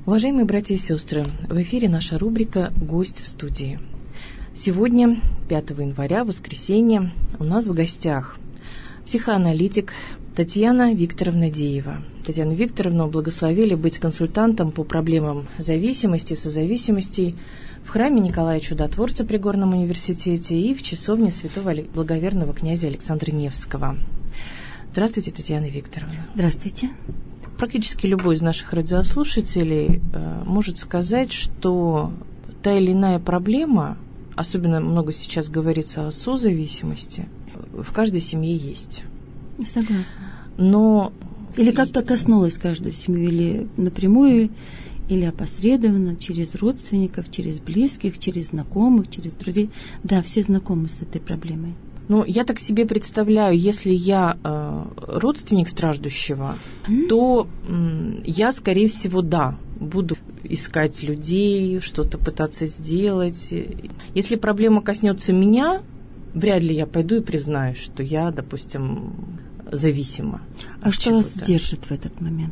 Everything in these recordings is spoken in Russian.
Уважаемые братья и сестры, в эфире наша рубрика «Гость в студии». Сегодня, 5 января, воскресенье, у нас в гостях психоаналитик Татьяна Викторовна Деева. Татьяну Викторовну благословили быть консультантом по проблемам зависимости, созависимостей в храме Николая Чудотворца при Горном университете и в часовне святого благоверного князя Александра Невского. Здравствуйте, Татьяна Викторовна. Здравствуйте. Практически любой из наших радиослушателей может сказать, что та или иная проблема, особенно много сейчас говорится о созависимости, в каждой семье есть. Согласна. Но... Или как-то коснулась каждую семью, или напрямую, или опосредованно, через родственников, через близких, через знакомых, через друзей. Да, все знакомы с этой проблемой. Ну, я так себе представляю, если я родственник страждущего, то я, скорее всего, да, буду искать людей, что-то пытаться сделать. Если проблема коснется меня, вряд ли я пойду и признаюсь, что я, допустим, зависима. А что вас держит в этот момент?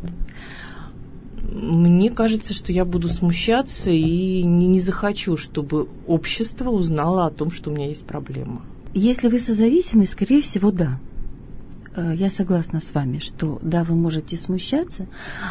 Мне кажется, что я буду смущаться и не захочу, чтобы общество узнало о том, что у меня есть проблема. Если вы созависимы, скорее всего, да. Я согласна с вами, что да, вы можете смущаться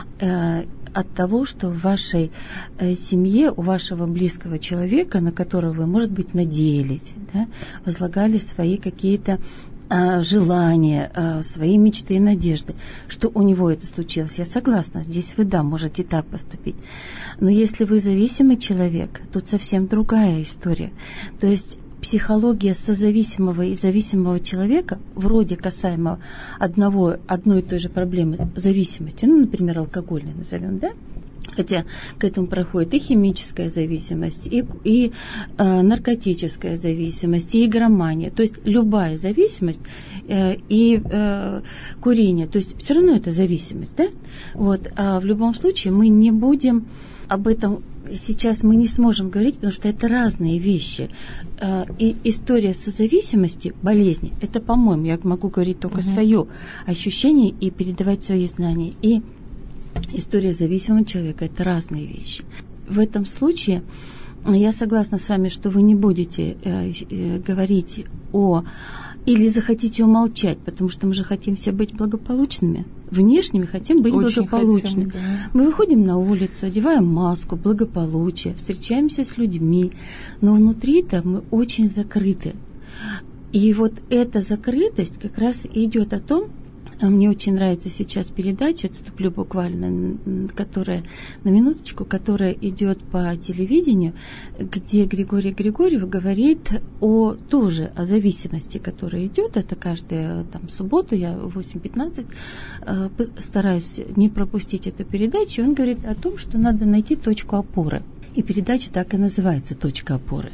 от того, что в вашей семье, у вашего близкого человека, на которого вы, может быть, надеялись, да, возлагали свои какие-то желания, свои мечты и надежды, что у него это случилось. Я согласна, здесь вы, да, можете так поступить. Но если вы зависимый человек, тут совсем другая история. То есть психология созависимого и зависимого человека, вроде касаемо одной и той же проблемы зависимости, ну, например, алкогольной назовем, да? Хотя к этому проходит и химическая зависимость, и наркотическая зависимость, и игромания. То есть любая зависимость, и курение. То есть все равно это зависимость, да? Вот. А в любом случае мы не будем об этом сейчас мы не сможем говорить, потому что это разные вещи. И история созависимости, болезни, это, по-моему, я могу говорить только свое ощущение и передавать свои знания. И история зависимого человека – это разные вещи. В этом случае я согласна с вами, что вы не будете говорить или захотите умолчать, потому что мы же хотим все быть благополучными. Внешне хотим быть очень благополучными. Хотим, да. Мы выходим на улицу, одеваем маску, благополучие, встречаемся с людьми, но внутри-то мы очень закрыты. И вот эта закрытость как раз идет о том, мне очень нравится сейчас передача, отступлю буквально, которая, на минуточку, которая идет по телевидению, где Григорий Григорьев говорит тоже о зависимости, которая идет. Это каждую субботу, я в 8:15 стараюсь не пропустить эту передачу. Он говорит о том, что надо найти точку опоры. И передача так и называется «Точка опоры».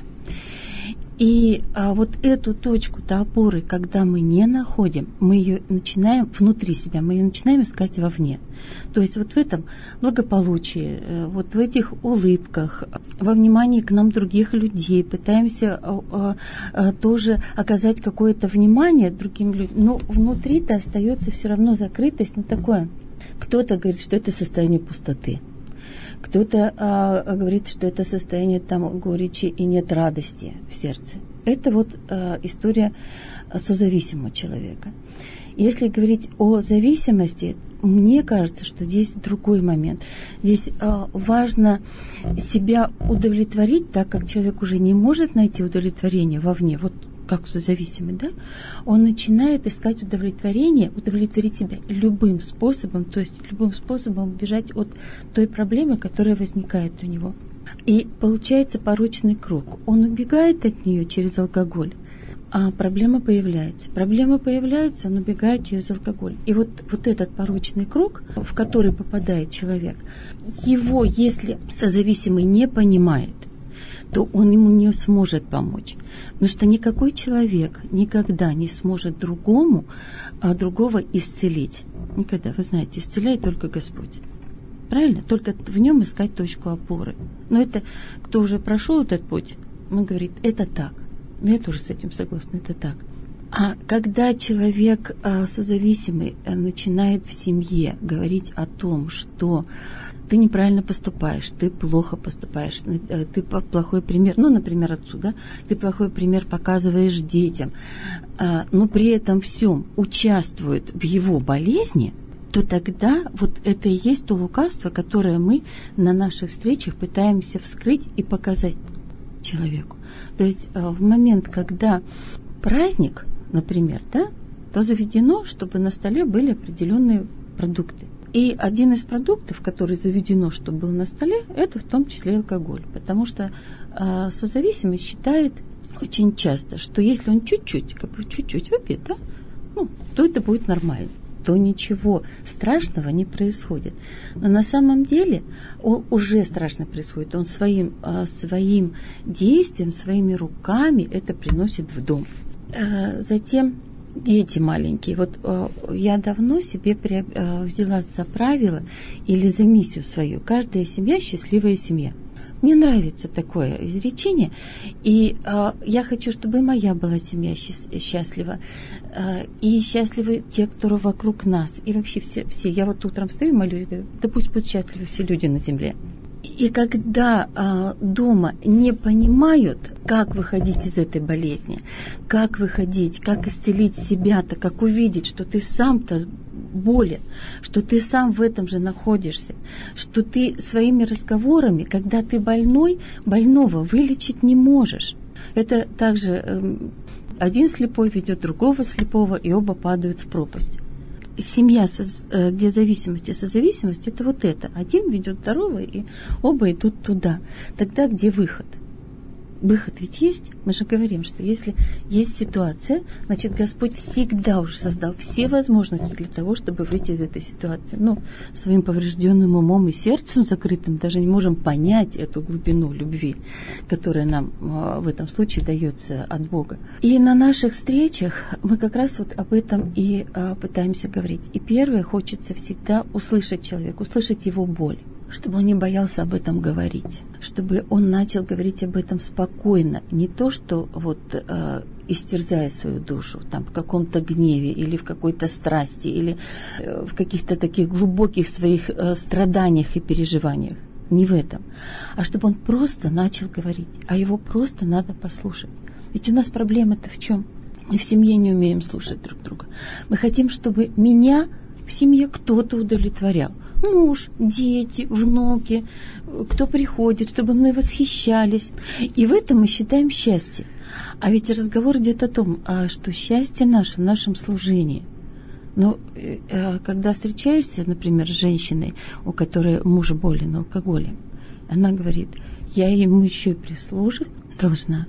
И вот эту точку-то опоры, когда мы не находим, мы ее начинаем внутри себя, мы ее начинаем искать вовне. То есть вот в этом благополучии, вот в этих улыбках, во внимании к нам других людей, пытаемся тоже оказать какое-то внимание другим людям, но внутри-то остается все равно закрытость на такое. Кто-то говорит, что это состояние пустоты. Кто-то говорит, что это состояние горечи и нет радости в сердце. Это вот история созависимого человека. Если говорить о зависимости, мне кажется, что здесь другой момент. Здесь важно себя удовлетворить, так как человек уже не может найти удовлетворение вовне. Вот как созависимый, да, он начинает искать удовлетворить себя любым способом, то есть любым способом убежать от той проблемы, которая возникает у него. И получается порочный круг. Он убегает от нее через алкоголь, а проблема появляется. Он убегает через алкоголь. И вот этот порочный круг, в который попадает человек, его, если созависимый не понимает, то он ему не сможет помочь. Потому что никакой человек никогда не сможет другого исцелить. Никогда. Вы знаете, исцеляет только Господь. Правильно? Только в нем искать точку опоры. Но это, кто уже прошел этот путь, он говорит, это так. Но я тоже с этим согласна, это так. А когда человек созависимый начинает в семье говорить о том, что ты неправильно поступаешь, ты плохо поступаешь, ты плохой пример, например, отцу, да, ты плохой пример показываешь детям, но при этом всем участвует в его болезни, то тогда вот это и есть то лукавство, которое мы на наших встречах пытаемся вскрыть и показать человеку. То есть в момент, когда праздник, например, да, то заведено, чтобы на столе были определенные продукты. И один из продуктов, который заведено, чтобы был на столе, это в том числе алкоголь. Потому что созависимый считает очень часто, что если он чуть-чуть выпьет, да, то это будет нормально. То ничего страшного не происходит. Но на самом деле уже страшно происходит. Он своим действием, своими руками это приносит в дом. Затем дети маленькие. Вот я давно себе взяла за правило или за миссию свою. Каждая семья – счастливая семья. Мне нравится такое изречение, и я хочу, чтобы моя была семья счастлива, и счастливы те, кто вокруг нас, и вообще все. Я вот утром встаю и молюсь, говорю, да пусть будут счастливы все люди на земле. И когда дома не понимают, как выходить из этой болезни, как выходить, как исцелить себя-то, как увидеть, что ты сам-то болен, что ты сам в этом же находишься, что ты своими разговорами, когда ты больного вылечить не можешь. Это также один слепой ведет другого слепого, и оба падают в пропасть. Семья, где зависимость и созависимость, это вот это. Один ведет второго, и оба идут туда. Тогда где выход? Выход ведь есть. Мы же говорим, что если есть ситуация, значит, Господь всегда уже создал все возможности для того, чтобы выйти из этой ситуации. Но своим поврежденным умом и сердцем закрытым даже не можем понять эту глубину любви, которая нам в этом случае дается от Бога. И на наших встречах мы как раз вот об этом и пытаемся говорить. И первое, хочется всегда услышать человека, услышать его боль, чтобы он не боялся об этом говорить, чтобы он начал говорить об этом спокойно, не то, что вот истерзая свою душу там, в каком-то гневе или в какой-то страсти, или в каких-то таких глубоких своих страданиях и переживаниях. Не в этом. А чтобы он просто начал говорить, а его просто надо послушать. Ведь у нас проблема-то в чем? Мы в семье не умеем слушать друг друга. Мы хотим, чтобы меня в семье кто-то удовлетворял. Муж, дети, внуки, кто приходит, чтобы мы восхищались. И в этом мы считаем счастье. А ведь разговор идет о том, что счастье наше в нашем служении. Но когда встречаешься, например, с женщиной, у которой муж болен алкоголем, она говорит, я ему еще и прислуживать должна.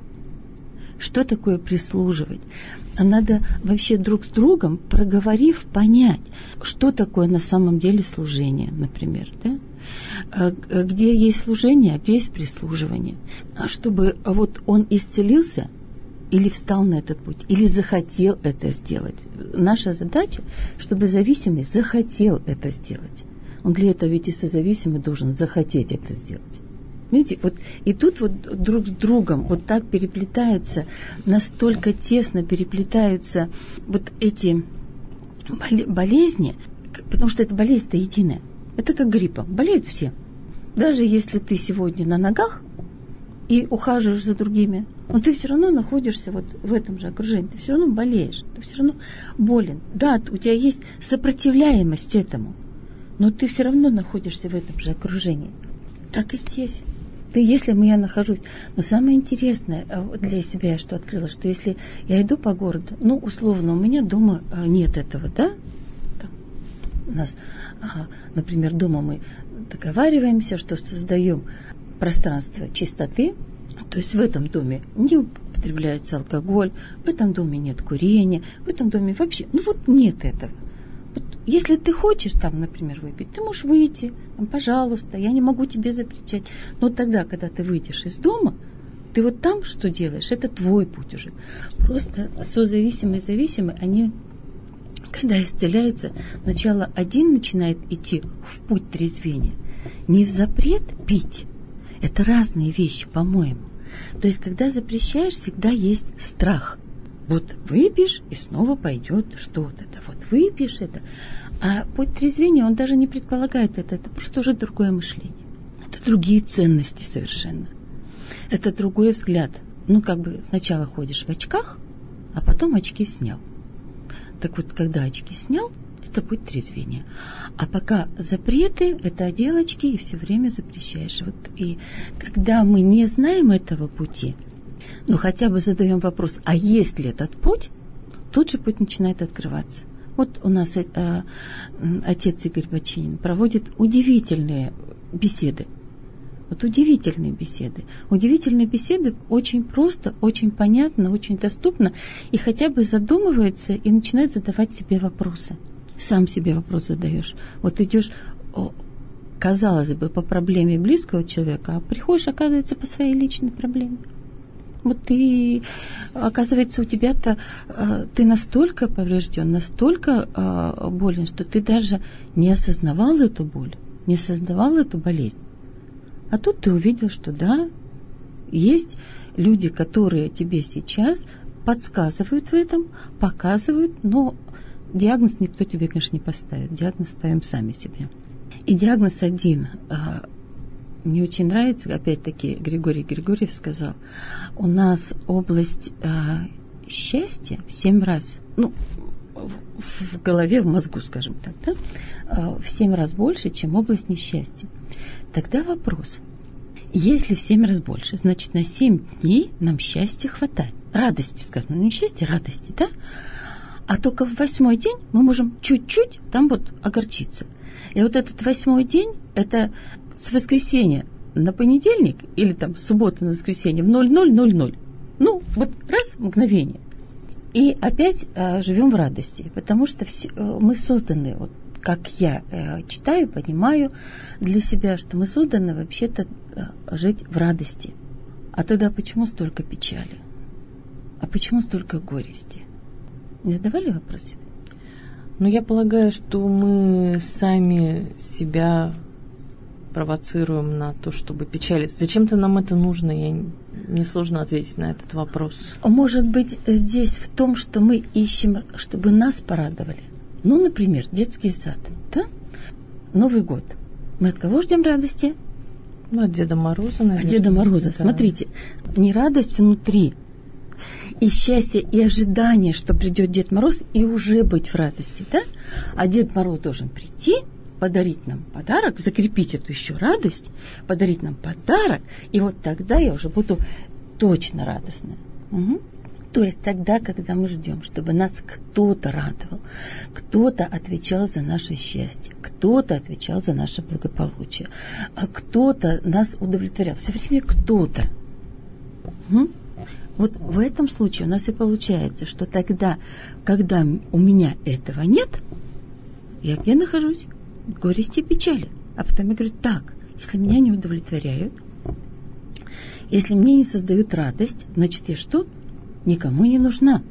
Что такое прислуживать? А надо вообще друг с другом, проговорив, понять, что такое на самом деле служение, например, да? Где есть служение, а где есть прислуживание. Чтобы вот он исцелился или встал на этот путь, или захотел это сделать. Наша задача, чтобы зависимый захотел это сделать. Он для этого ведь и созависимый должен захотеть это сделать. Видите, вот и тут вот друг с другом вот так переплетаются, настолько тесно переплетаются вот эти болезни, потому что эта болезнь-то единая. Это как гриппом, болеют все. Даже если ты сегодня на ногах и ухаживаешь за другими, но ты все равно находишься вот в этом же окружении, ты все равно болеешь, ты все равно болен. Да, у тебя есть сопротивляемость этому, но ты все равно находишься в этом же окружении. Так и здесь. Если я нахожусь... Но самое интересное для себя, что открыла, что если я иду по городу, условно, у меня дома нет этого, да? Там, у нас, например, дома мы договариваемся, что создаем пространство чистоты, то есть в этом доме не употребляется алкоголь, в этом доме нет курения, в этом доме вообще... нет этого. Если ты хочешь там, например, выпить, ты можешь выйти, пожалуйста, я не могу тебе запрещать. Но тогда, когда ты выйдешь из дома, ты вот там что делаешь, это твой путь уже. Просто созависимые и зависимые, они, когда исцеляются, сначала один начинает идти в путь трезвения. Не в запрет пить, это разные вещи, по-моему. То есть, когда запрещаешь, всегда есть страх. Вот выпьешь, и снова пойдет что-то. Вот выпьешь это. А путь трезвения, он даже не предполагает это просто уже другое мышление. Это другие ценности совершенно. Это другой взгляд. Сначала ходишь в очках, а потом очки снял. Так вот, когда очки снял, это путь трезвения. А пока запреты, это одел очки и все время запрещаешь. И когда мы не знаем этого пути, хотя бы задаем вопрос, а есть ли этот путь, тут же путь начинает открываться. Вот у нас отец Игорь Бочинин проводит удивительные беседы. Удивительные беседы очень просто, очень понятно, очень доступно. И хотя бы задумывается и начинает задавать себе вопросы. Сам себе вопрос задаешь. Идешь, казалось бы, по проблеме близкого человека, а приходишь, оказывается, по своей личной проблеме. Ты, оказывается, у тебя-то ты настолько поврежден, настолько болен, что ты даже не осознавал эту боль, не осознавал эту болезнь. А тут ты увидел, что да, есть люди, которые тебе сейчас подсказывают в этом, показывают, но диагноз никто тебе, конечно, не поставит. Диагноз ставим сами себе. И диагноз один. Мне очень нравится, опять-таки, Григорий Григорьев сказал, у нас область счастья в 7 раз, в голове, в мозгу, скажем так, да, в 7 раз больше, чем область несчастья. Тогда вопрос, если в 7 раз больше, значит, на 7 дней нам счастья хватает. Радости, скажем, не счастья, радости, да? А только в 8-й день мы можем чуть-чуть там огорчиться. И этот 8-й день, это с воскресенья на понедельник или с субботы на воскресенье в 00:00. Раз, мгновение. И опять живем в радости, потому что мы созданы, как я читаю, понимаю для себя, что мы созданы вообще-то жить в радости. А тогда почему столько печали? А почему столько горести? Не задавали вопрос себе? Я полагаю, что мы сами себя провоцируем на то, чтобы печалиться. Зачем-то нам это нужно? Мне сложно ответить на этот вопрос. Может быть, здесь в том, что мы ищем, чтобы нас порадовали. Например, детский сад, да? Новый год. Мы от кого ждем радости? От Деда Мороза, наверное. От Деда Мороза. Да. Смотрите, не радость внутри, и счастье, и ожидание, что придет Дед Мороз, и уже быть в радости, да? А Дед Мороз должен прийти, подарить нам подарок, закрепить эту еще радость, подарить нам подарок, и тогда я уже буду точно радостная. Угу. То есть тогда, когда мы ждем, чтобы нас кто-то радовал, кто-то отвечал за наше счастье, кто-то отвечал за наше благополучие, а кто-то нас удовлетворял. Все время кто-то. Угу. В этом случае у нас и получается, что тогда, когда у меня этого нет, я где нахожусь? В горести и печали. А потом я говорю, так, если меня не удовлетворяют, если мне не создают радость, значит, я что? Никому не нужна.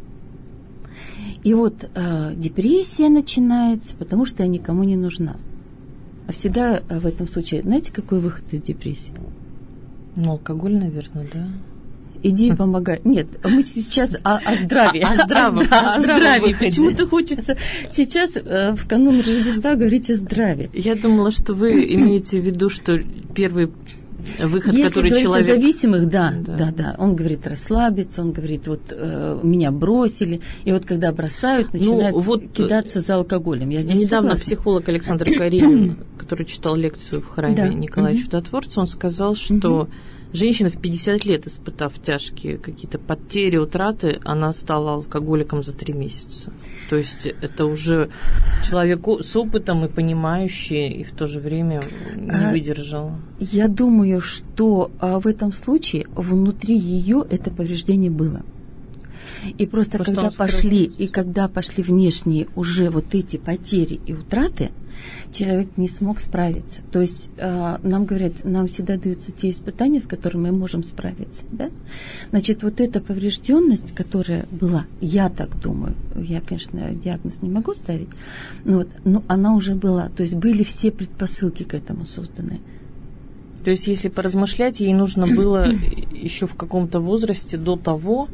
И депрессия начинается, потому что я никому не нужна. А всегда в этом случае, знаете, какой выход из депрессии? Алкоголь, наверное, да? Иди помогай. Нет, мы сейчас о здравии. О здравии. Почему-то хочется сейчас в канун Рождества говорить о здравии. Я думала, что вы имеете в виду, что первый выход, если который человек... человек... Если зависимых, да. Он говорит расслабиться, он говорит, меня бросили. И когда бросают, начинают кидаться за алкоголем. Я здесь недавно согласна. психолог Александр Карелин, который читал лекцию в храме Николая Чудотворца, он сказал, что женщина в 50 лет, испытав тяжкие какие-то потери, утраты, она стала алкоголиком за 3 месяца. То есть это уже человек с опытом и понимающий, и в то же время не выдержал. Я думаю, что в этом случае внутри ее это повреждение было. И просто когда пошли внешние уже эти потери и утраты, человек не смог справиться. То есть нам говорят, нам всегда даются те испытания, с которыми мы можем справиться. Да? Значит, эта поврежденность, которая была, я так думаю, я, конечно, диагноз не могу ставить, но она уже была. То есть были все предпосылки к этому созданы. То есть, если поразмышлять, ей нужно было еще в каком-то возрасте до того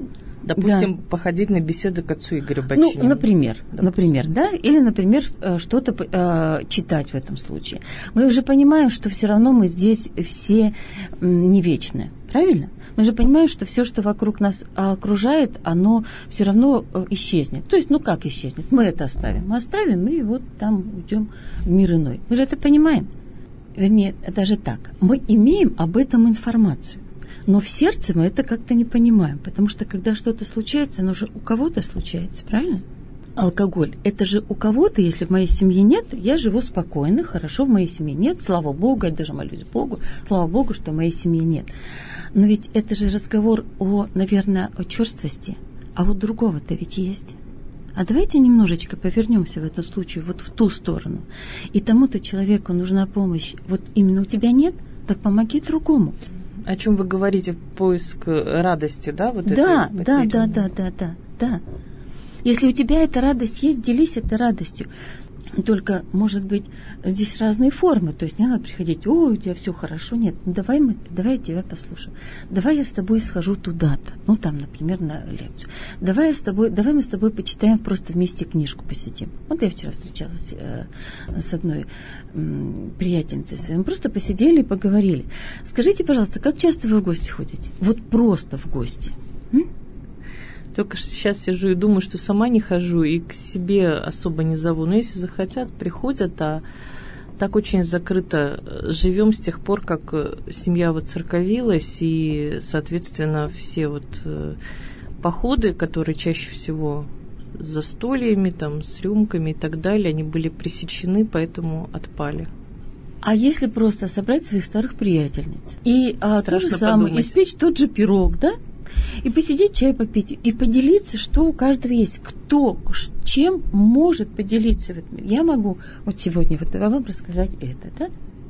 Допустим, походить на беседы к отцу Игорю Бачинину. Ну, например, да, или, например, что-то читать в этом случае. Мы уже понимаем, что все равно мы здесь все не вечны, правильно? Мы же понимаем, что все, что вокруг нас окружает, оно все равно исчезнет. То есть, ну как исчезнет? Мы это оставим. Мы оставим и вот там уйдем в мир иной. Мы же это понимаем. Вернее, даже так. Мы имеем об этом информацию. Но в сердце мы это как-то не понимаем. Потому что когда что-то случается, оно же у кого-то случается, правильно? Алкоголь. Это же у кого-то, если в моей семье нет, я живу спокойно, хорошо, в моей семье нет, слава Богу, я даже молюсь Богу, слава Богу, что в моей семье нет. Но ведь это же разговор наверное, о черствости, а вот другого-то ведь есть. А давайте немножечко повернемся в этом случае вот в ту сторону. И тому-то человеку нужна помощь. Вот именно у тебя нет, так помоги другому. О чем вы говорите? Поиск радости, да? Вот да. Если у тебя эта радость есть, делись этой радостью. Только, может быть, здесь разные формы. То есть не надо приходить, у тебя все хорошо. Нет, давай я тебя послушаю. Давай я с тобой схожу туда-то. Ну, там, например, на лекцию. Давай мы с тобой почитаем, просто вместе книжку посидим. Вот я вчера встречалась с одной приятельницей своей. Мы просто посидели и поговорили. Скажите, пожалуйста, как часто вы в гости ходите? Вот просто в гости. Только сейчас сижу и думаю, что сама не хожу и к себе особо не зову. Но если захотят, приходят, а так очень закрыто живем с тех пор, как семья воцерковилась, и, соответственно, все вот походы, которые чаще всего с застольями, там, с рюмками и так далее, они были пресечены, поэтому отпали. А если просто собрать своих старых приятельниц и то же самое, испечь тот же пирог, да? И посидеть, чай попить, и поделиться, что у каждого есть. Кто чем может поделиться в этом. Я могу вот сегодня вот вам рассказать это, да?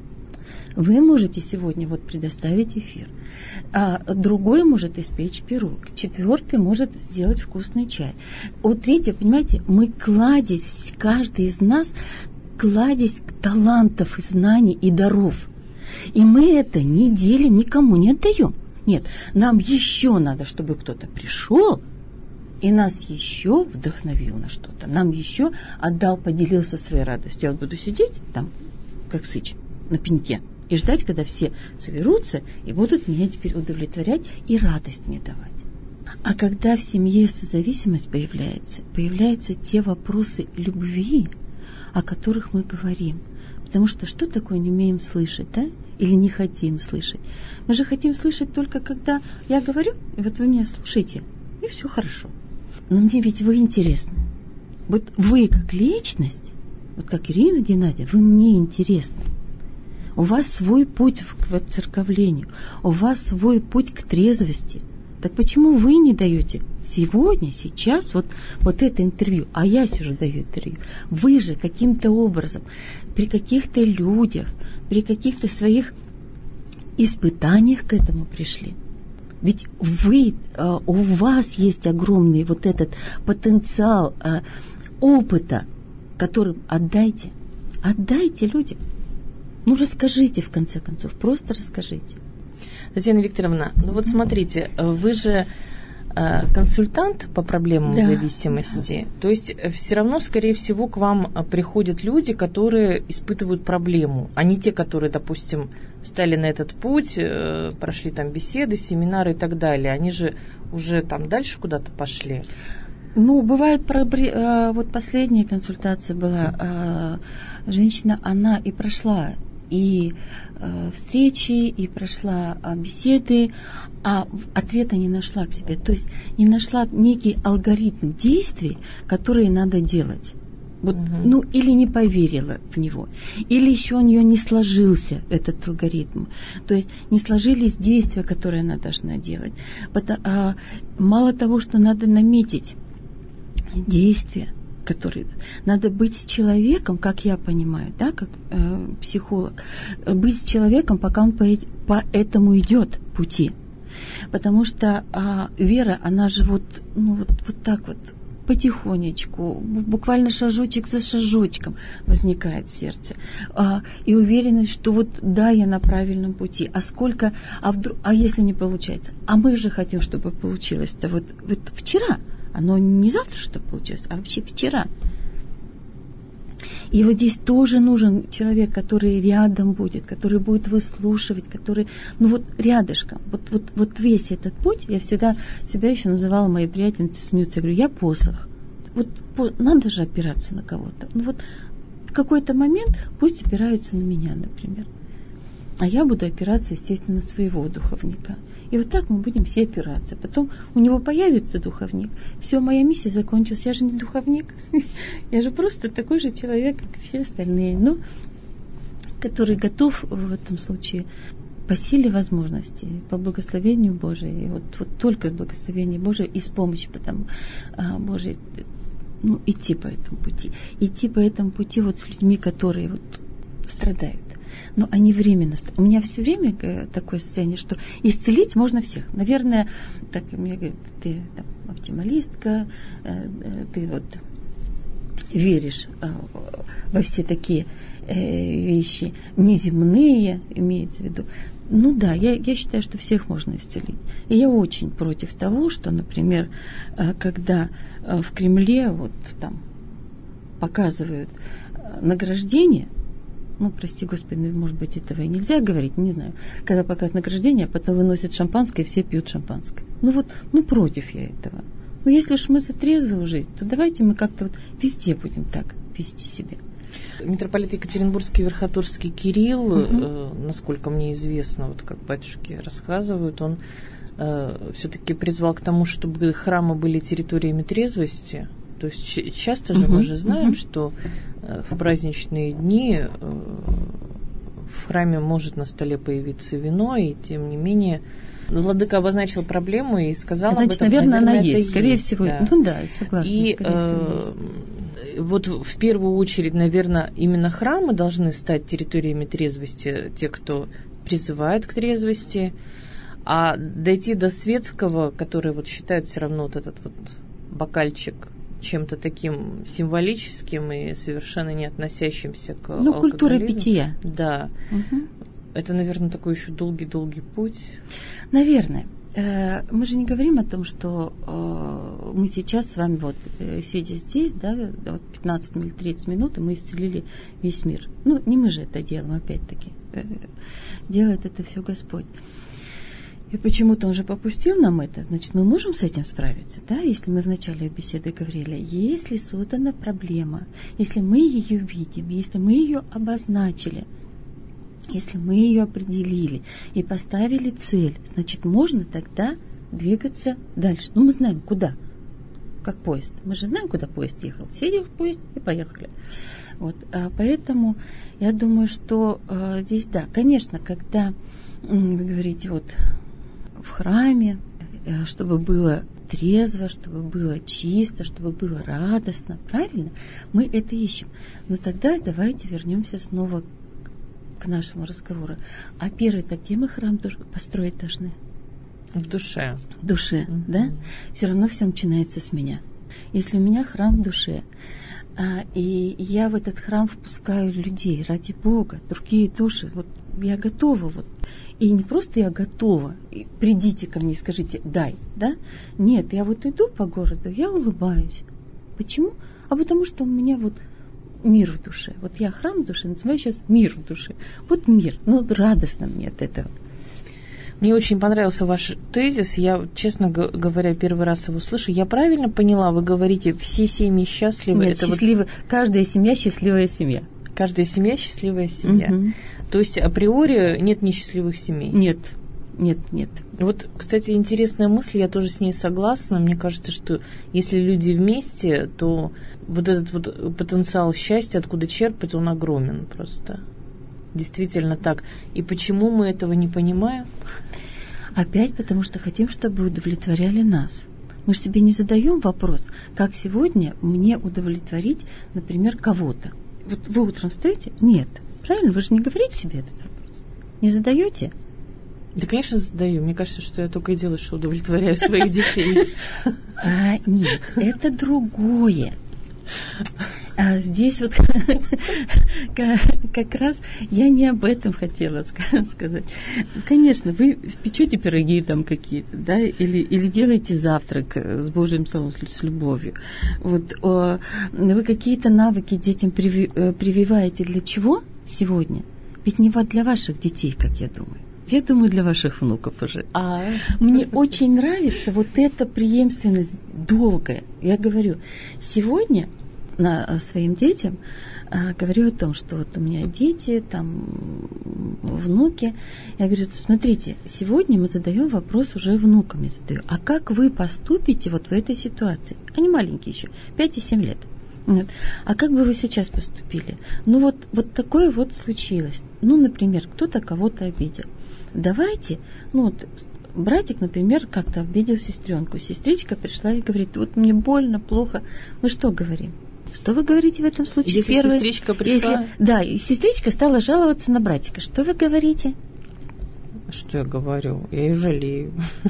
Вы можете сегодня вот предоставить эфир. А другой может испечь пирог. Четвертый может сделать вкусный чай. Вот третий, понимаете, мы кладезь, каждый из нас кладезь талантов и знаний и даров. И мы это не делим, никому не отдаем. Нет, нам еще надо, чтобы кто-то пришел и нас еще вдохновил на что-то. Нам еще отдал, поделился своей радостью. Я вот буду сидеть там, как сыч, на пеньке, и ждать, когда все соберутся и будут меня теперь удовлетворять и радость мне давать. А когда в семье созависимость появляются те вопросы любви, о которых мы говорим. Потому что что такое не умеем слышать, да? Или не хотим слышать? Мы же хотим слышать только когда я говорю, и вот вы меня слушаете, и все хорошо. Но мне ведь вы интересны. Вот вы как личность, вот как Ирина Геннадьевна, вы мне интересны. У вас свой путь к воцерковлению, у вас свой путь к трезвости. Так почему вы не даете сегодня, сейчас, вот это интервью, а я сижу даю интервью? Вы же каким-то образом при каких-то людях, при каких-то своих испытаниях к этому пришли. Ведь у вас есть огромный вот этот потенциал опыта, которым отдайте людям. Ну, расскажите, в конце концов, просто расскажите. Татьяна Викторовна, ну вот смотрите, вы же консультант по проблемам зависимости, то есть все равно, скорее всего, к вам приходят люди, которые испытывают проблему, а не те, которые, допустим, встали на этот путь, прошли там беседы, семинары и так далее. Они же уже там дальше куда-то пошли. Ну, бывает, вот последняя консультация была, женщина, она и прошла и встречи, и прошла беседы, а ответа не нашла к себе. То есть не нашла некий алгоритм действий, которые надо делать. Вот, ну, или не поверила в него, или еще у нее не сложился этот алгоритм. То есть не сложились действия, которые она должна делать. Мало того, что надо наметить действия, которые надо быть с человеком, как я понимаю, да, как психолог, быть с человеком, пока он по этому идет пути. Потому что вера, она же вот так вот потихонечку, буквально шажочек за шажочком возникает в сердце. И уверенность, что вот да, я на правильном пути. А если не получается? А мы же хотим, чтобы получилось-то вот вчера. Оно не завтра, чтобы получилось, а вообще вчера. И вот здесь тоже нужен человек, который рядом будет, который будет выслушивать, который, рядышком. Вот весь этот путь, я всегда себя еще называла, мои приятельницы смеются, я говорю, я посох. Надо же опираться на кого-то. В какой-то момент пусть опираются на меня, например. А я буду опираться, естественно, на своего духовника. И вот так мы будем все опираться. Потом у него появится духовник. Все, моя миссия закончилась. Я же не духовник. Я же просто такой же человек, как и все остальные. Но который готов в этом случае по силе возможностей, по благословению Божию. И вот только благословение Божие и с помощью Божией идти по этому пути. Идти по этому пути с людьми, которые страдают. Но они временно. У меня все время такое состояние, что исцелить можно всех. Наверное, так мне говорят, ты оптималистка, ты веришь во все такие вещи неземные, имеется в виду. Да, я считаю, что всех можно исцелить. И я очень против того, что, например, когда в Кремле показывают награждение, прости Господи, может быть, этого и нельзя говорить, не знаю. Когда показывают награждение, а потом выносят шампанское, и все пьют шампанское. Против я этого. Если уж мы за трезвую жизнь, то давайте мы как-то везде будем так вести себя. Митрополит Екатеринбургский, Верхотурский Кирилл, насколько мне известно, как батюшки рассказывают, он все-таки призвал к тому, чтобы храмы были территориями трезвости. То есть часто же мы же знаем, что в праздничные дни в храме может на столе появиться вино, и тем не менее владыка обозначил проблему и сказал об этом. Наверное, она есть, скорее всего. Да. Согласна. И в первую очередь, наверное, именно храмы должны стать территориями трезвости, те, кто призывает к трезвости, а дойти до светского, которые считают все равно этот бокальчик чем-то таким символическим и совершенно не относящимся к алкоголизму. Культура питья. Да. Это, наверное, такой еще долгий-долгий путь. Наверное. Мы же не говорим о том, что мы сейчас с вами, сидя здесь, 15 или 30 минут, и мы исцелили весь мир. Не мы же это делаем, опять-таки. Делает это все Господь. И почему-то Он же попустил нам это, значит, мы можем с этим справиться, да, если мы в начале беседы говорили, если создана проблема, если мы ее видим, если мы ее обозначили, если мы ее определили и поставили цель, значит, можно тогда двигаться дальше. Мы знаем, куда, как поезд. Мы же знаем, куда поезд ехал. Сели в поезд и поехали. Поэтому я думаю, что здесь, да, конечно, когда вы говорите, в храме, чтобы было трезво, чтобы было чисто, чтобы было радостно, правильно? Мы это ищем. Но тогда давайте вернемся снова к нашему разговору. А первый-то где мы храм построить должны? В душе. В душе, да? Все равно все начинается с меня. Если у меня храм в душе, и я в этот храм впускаю людей, ради Бога, другие души, я готова, и не просто я готова, придите ко мне и скажите «дай», да? Нет, я иду по городу, я улыбаюсь. Почему? А потому что у меня мир в душе. Я храм в душе, называю сейчас мир в душе. Мир, радостно мне от этого. Мне очень понравился ваш тезис. Я, честно говоря, первый раз его слышу. Я правильно поняла? Вы говорите, все семьи счастливы? Нет, счастливы. Каждая семья счастливая семья. Каждая семья счастливая семья. То есть априори нет несчастливых семей? Нет. Кстати, интересная мысль, я тоже с ней согласна. Мне кажется, что если люди вместе, то этот потенциал счастья, откуда черпать, он огромен просто. Действительно так. И почему мы этого не понимаем? Опять потому, что хотим, чтобы удовлетворяли нас. Мы же себе не задаем вопрос, как сегодня мне удовлетворить, например, кого-то. Вы утром встаете? Нет. Правильно? Вы же не говорите себе этот вопрос. Не задаете? Да, конечно, задаю. Мне кажется, что я только и делаю, что удовлетворяю своих детей. Нет, это другое. А здесь вот как раз я не об этом хотела сказать. Конечно, вы печете пироги там какие-то, да, или делаете завтрак с Божьим словом, с любовью. Вот вы какие-то навыки детям прививаете для чего сегодня? Ведь не для ваших детей, как я думаю. Я думаю, для ваших внуков уже. Мне очень нравится вот эта преемственность долгая. Я говорю, сегодня своим детям говорю о том, что вот у меня дети, там внуки. Я говорю, смотрите, сегодня мы задаем вопрос уже внукам. Я задаю, а как вы поступите вот в этой ситуации? Они маленькие еще, 5 и 7 лет. Вот. А как бы вы сейчас поступили? Ну вот такое вот случилось. Ну, например, кто-то кого-то обидел. Давайте, братик, например, как-то обидел сестренку. Сестричка пришла и говорит, вот мне больно, плохо. Мы что говорим? Что вы говорите в этом случае? Если сестричка пришла... и сестричка стала жаловаться на братика. Что вы говорите? Что я говорю? Я ее жалею.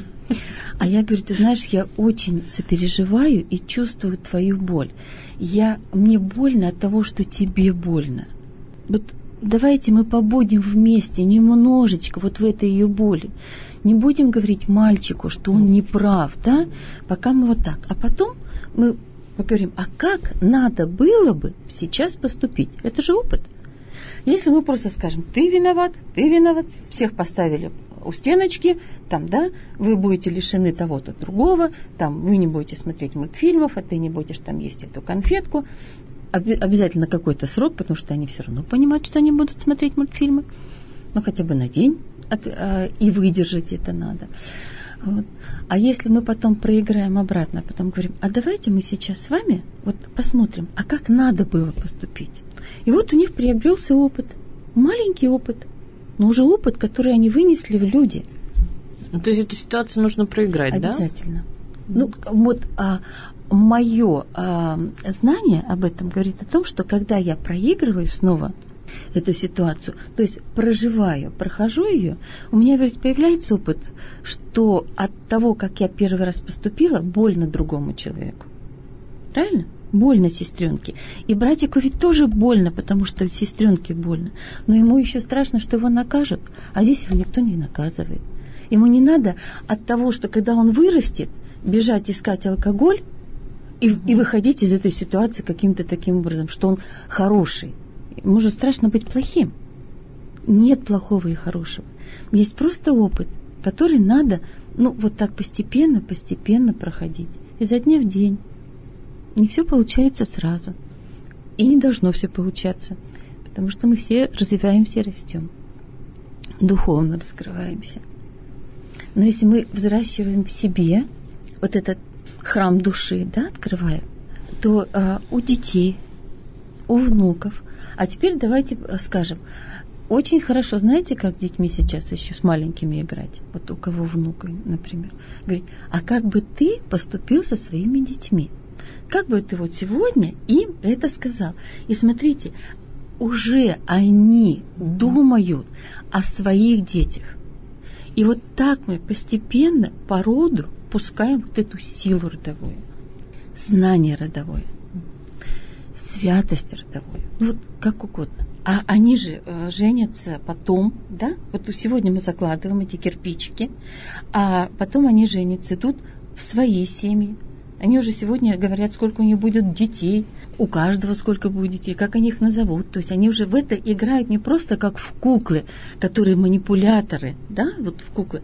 А я говорю, ты знаешь, я очень сопереживаю и чувствую твою боль. Мне больно от того, что тебе больно. Вот давайте мы побудем вместе немножечко вот в этой ее боли. Не будем говорить мальчику, что он не прав, да? Пока мы вот так. А потом мы поговорим, а как надо было бы сейчас поступить? Это же опыт. Если мы просто скажем, ты виноват, всех поставили у стеночки, там, да, вы будете лишены того-то другого, там, вы не будете смотреть мультфильмов, а ты не будешь там есть эту конфетку. Обязательно какой-то срок, потому что они все равно понимают, что они будут смотреть мультфильмы. Ну, хотя бы на день, и выдержать это надо. Вот. А если мы потом проиграем обратно, а потом говорим, а давайте мы сейчас с вами вот посмотрим, а как надо было поступить. И вот у них приобрелся опыт, маленький опыт, но уже опыт, который они вынесли в люди. То есть эту ситуацию нужно проиграть, обязательно. Да? Мое знание об этом говорит о том, что когда я проигрываю снова эту ситуацию, то есть прохожу ее, у меня появляется опыт, что от того, как я первый раз поступила, больно другому человеку. Правильно? Больно сестренке. И братику ведь тоже больно, потому что сестренке больно. Но ему еще страшно, что его накажут. А здесь его никто не наказывает. Ему не надо от того, что когда он вырастет, бежать искать алкоголь и выходить из этой ситуации каким-то таким образом, что он хороший. Ему же страшно быть плохим. Нет плохого и хорошего. Есть просто опыт, который надо, вот так постепенно проходить. Изо дня в день. Не все получается сразу. И не должно все получаться. Потому что мы все развиваемся и растем. Духовно раскрываемся. Но если мы взращиваем в себе вот этот храм души, да, открывая, то у детей, у внуков. А теперь давайте скажем, очень хорошо, знаете, как детьми сейчас еще с маленькими играть? Вот у кого внук, например. Говорит, а как бы ты поступил со своими детьми? Как бы ты вот сегодня им это сказал? И смотрите, уже они думают о своих детях. И вот так мы постепенно по роду пускаем вот эту силу родовую, знание родовое, святость родовую, вот как угодно. А они же женятся потом, да? Вот сегодня мы закладываем эти кирпичики, а потом они женятся, идут в свои семьи. Они уже сегодня говорят, сколько у них будет детей, у каждого сколько будет детей, как они их назовут. То есть они уже в это играют не просто как в куклы, которые манипуляторы, да, вот в куклы.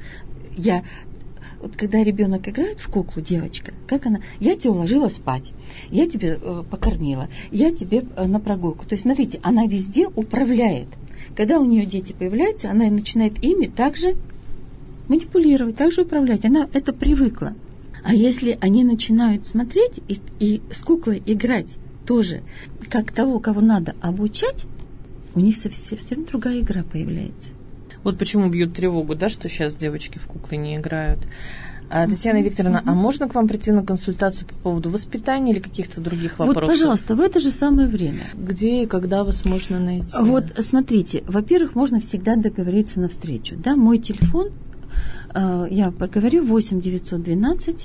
Вот когда ребенок играет в куклу, девочка, как она, я тебя уложила спать, я тебя покормила, я тебе на прогулку. То есть, смотрите, она везде управляет. Когда у нее дети появляются, она начинает ими также манипулировать, также управлять. Она это привыкла. А если они начинают смотреть и с куклой играть тоже, как того, кого надо обучать, у них совсем другая игра появляется. Вот почему бьют тревогу, да, что сейчас девочки в куклы не играют. Татьяна Викторовна, а можно к вам прийти на консультацию по поводу воспитания или каких-то других вопросов? Вот, пожалуйста, в это же самое время. Где и когда вас можно найти? Вот, смотрите, во-первых, можно всегда договориться на встречу. Да, мой телефон Я проговорю, 8 912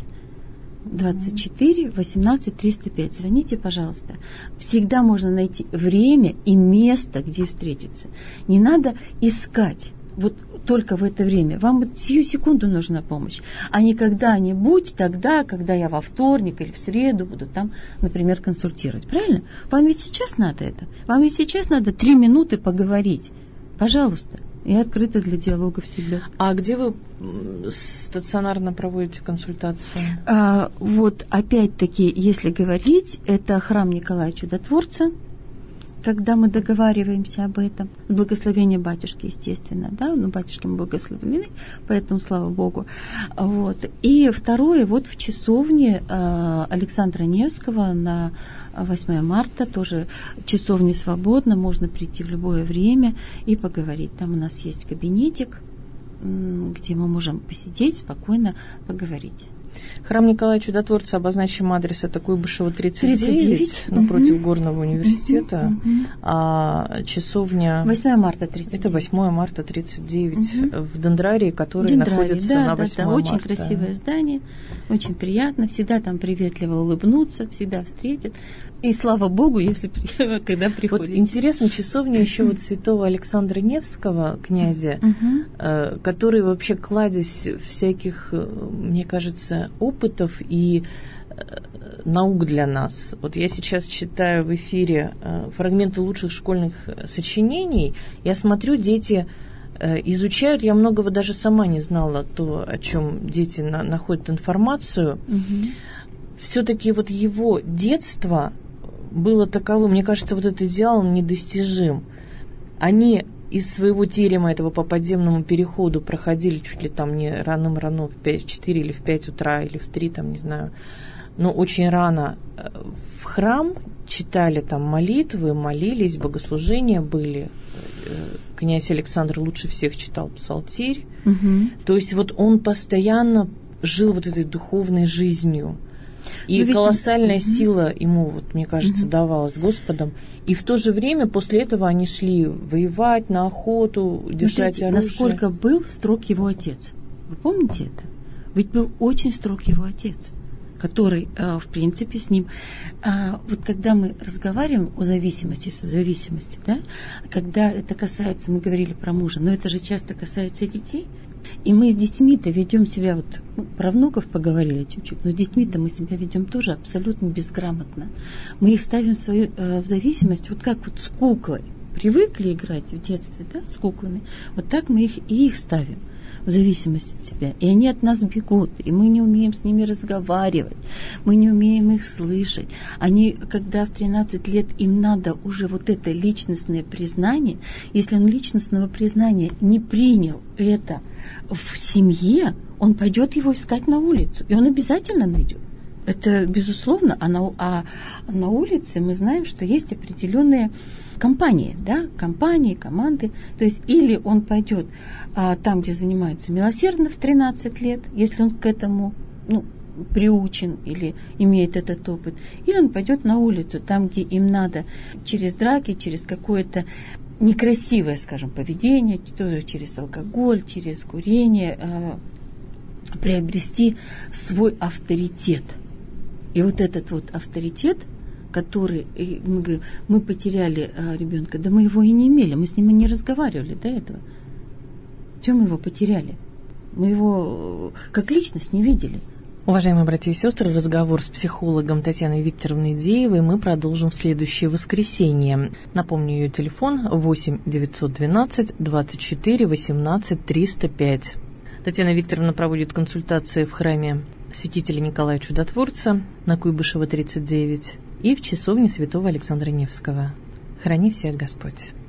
24 18 305. Звоните, пожалуйста. Всегда можно найти время и место, где встретиться. Не надо искать вот только в это время. Вам вот сию секунду нужна помощь, а не когда-нибудь, тогда, когда я во вторник или в среду буду там, например, консультировать. Правильно? Вам ведь сейчас надо это. Вам ведь сейчас надо 3 минуты поговорить. Пожалуйста. Я открыта для диалога всегда. А где вы стационарно проводите консультации? Вот опять-таки, если говорить, это храм Николая Чудотворца, когда мы договариваемся об этом. Благословение батюшки, естественно, да, но батюшки мы благословлены, поэтому слава Богу. Вот. И второе, вот в часовне Александра Невского на 8 марта, тоже часовня свободна, можно прийти в любое время и поговорить. Там у нас есть кабинетик, где мы можем посидеть, спокойно поговорить. Храм Николая Чудотворца, обозначим адрес, это Куйбышева 39, напротив Горного университета, а часовня... 8 марта 39. Это 8 марта 39, в Дендрарии, который находится на 8 марта. Очень красивое здание, очень приятно, всегда там приветливо улыбнуться, всегда встретят. И слава Богу, если когда приходите. Вот интересно, часовня еще вот святого Александра Невского, князя, который вообще кладезь всяких, мне кажется, опытов и наук для нас. Вот я сейчас читаю в эфире фрагменты лучших школьных сочинений, я смотрю, дети изучают, я многого даже сама не знала, то, о чем дети находят информацию. Все-таки вот его детство было таковым, мне кажется, вот этот идеал недостижим. Они из своего терема этого по подземному переходу проходили чуть ли там не рано-рано, в 4 или в 5 утра, или в 3, там, не знаю, но очень рано в храм, читали там молитвы, молились, богослужения были. Князь Александр лучше всех читал псалтирь. То есть вот он постоянно жил вот этой духовной жизнью. И колоссальная сила ему, вот, мне кажется, давалась Господом. И в то же время после этого они шли воевать, на охоту, держать оружие. Насколько был строг его отец. Вы помните это? Ведь был очень строг его отец, который, в принципе, с ним... Вот когда мы разговариваем о зависимости, созависимости, да, когда это касается, мы говорили про мужа, но это же часто касается детей, и мы с детьми-то ведем себя, вот про внуков поговорили чуть-чуть, но с детьми-то мы себя ведем тоже абсолютно безграмотно. Мы их ставим в зависимость, вот как вот с куклой. Привыкли играть в детстве, да, с куклами, вот так мы их ставим в зависимости от себя. И они от нас бегут, и мы не умеем с ними разговаривать, мы не умеем их слышать. Они, когда в 13 лет им надо уже вот это личностное признание, если он личностного признания не принял это в семье, он пойдет его искать на улицу, и он обязательно найдет. Это безусловно, а на улице мы знаем, что есть определенные компании, да, компании, команды. То есть или он пойдет там, где занимаются милосердно в 13 лет, если он к этому приучен или имеет этот опыт, или он пойдет на улицу, там, где им надо через драки, через какое-то некрасивое, скажем, поведение, тоже через алкоголь, через курение, приобрести свой авторитет. И вот этот вот авторитет, который, мы говорим, мы потеряли ребенка, да мы его и не имели, мы с ним и не разговаривали до этого. Чем мы его потеряли? Мы его как личность не видели. Уважаемые братья и сестры, разговор с психологом Татьяной Викторовной Деевой мы продолжим в следующее воскресенье. Напомню, ее телефон 8 912 24 18 305. Татьяна Викторовна проводит консультации в храме святителя Николая Чудотворца на Куйбышева 39 и в часовне святого Александра Невского. Храни всех Господь!